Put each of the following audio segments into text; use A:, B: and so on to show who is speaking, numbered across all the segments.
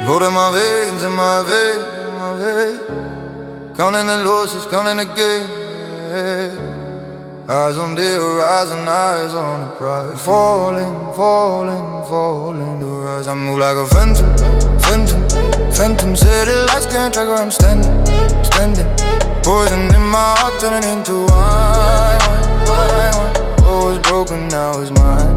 A: Blood in my veins, in my veins, in my veins. Counting the losses, counting the gains. Eyes on the horizon, eyes on the prize. Falling, falling, falling to rise. I move like a phantom, phantom, phantom. City lights can't track where I'm standing, standing. Poison in my heart, turning into wine, wine, wine. What was broken now is mine.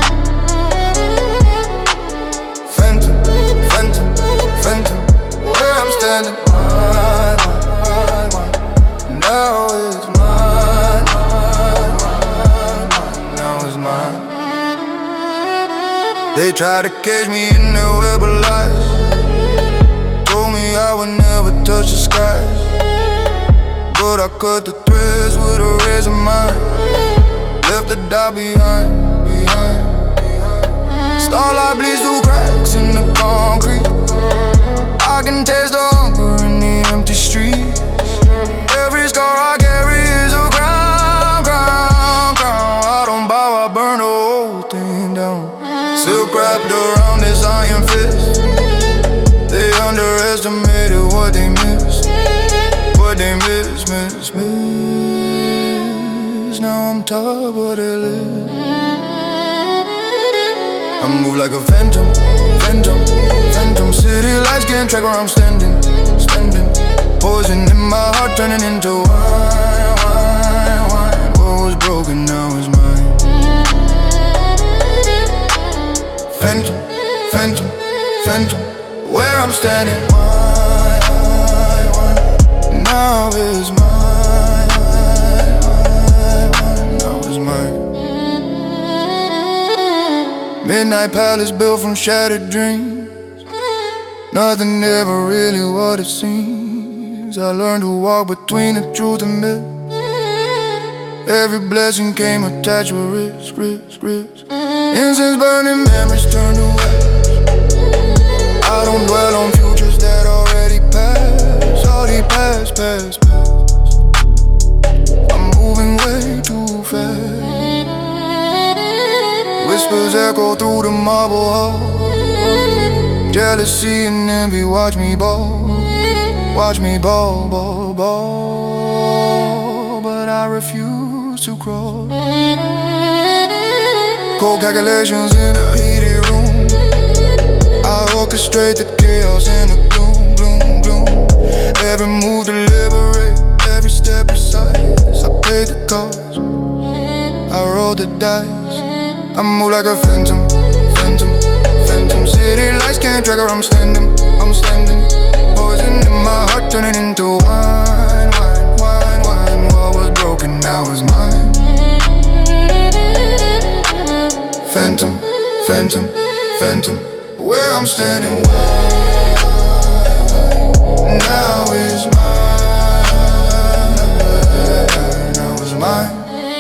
A: Phantom, phantom, phantom. Where I'm standing, wine, wine, wine. Now it's mine, mine, mine, mine. Now it's mine. They try to cage me in their web of lies. Told me I would never touch the skies, but I cut the threads with a razor mine. Left the dot behind, behind. Starlight bleeds through cracks in the concrete. I can taste the hunger in the empty streets. Every scar I carry is a crown, crown, crown. I don't bow, I burn the whole thing down. Silk wrapped around this iron fist. They underestimated what they missed, what they miss. Now I'm top of the list. I move like a phantom, phantom, phantom. City lights can't track where I'm standing, standing. Poison in my heart, turning into wine, wine, wine. What was broken now is mine. Phantom, phantom, phantom. Where I'm standing, wine, wine, wine. Now is mine. Midnight palace built from shattered dreams. Nothing ever really what it seems. I learned to walk between the truth and myth. Every blessing came attached with risk, risk, risk. Incense burning, memories turn to ash. I don't dwell on futures that already passed. Already past, past, past. I'm moving way too fast. Whispers echo through the marble hall. Jealousy and envy watch me ball. Watch me ball, ball, ball. But I refuse to crawl. Cold calculations in a heated room. I orchestrate the chaos in the gloom, gloom, gloom. Every move to liberate, every step precise. I paid the cost, I rolled the dice. I move like a phantom, phantom, phantom. City lights can't track where I'm standing, I'm standing. Poison in my heart, turning into wine, wine, wine, wine. What was broken now is mine. Phantom, phantom, phantom. Where I'm standing, wine, now is mine. Now is mine.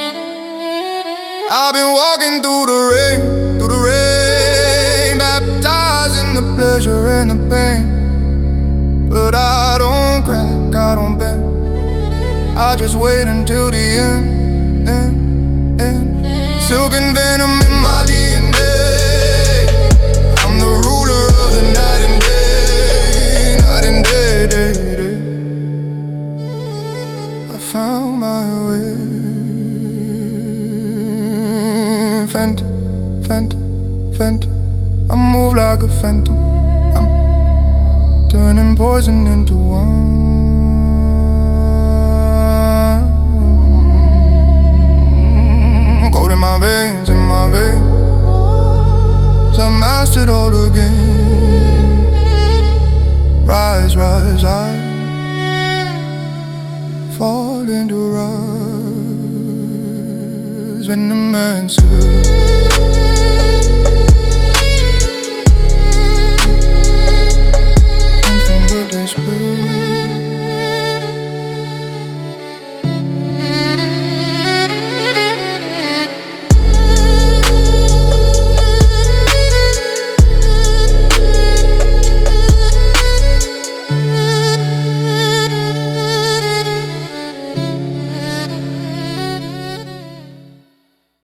A: I've been walking through the rain, baptized in the pleasure and the pain. But I don't crack, I don't bend. I just wait until the end, end. Silken venom in my DNA. I'm the ruler of the night and day, night and day, day, day. I found my way. Phantom, phantom, phantom. I move like a phantom. I'm turning poison into wine. Gold in my veins, in my veins. So I mastered all the game. Rise, rise, I fall into rise. When the man said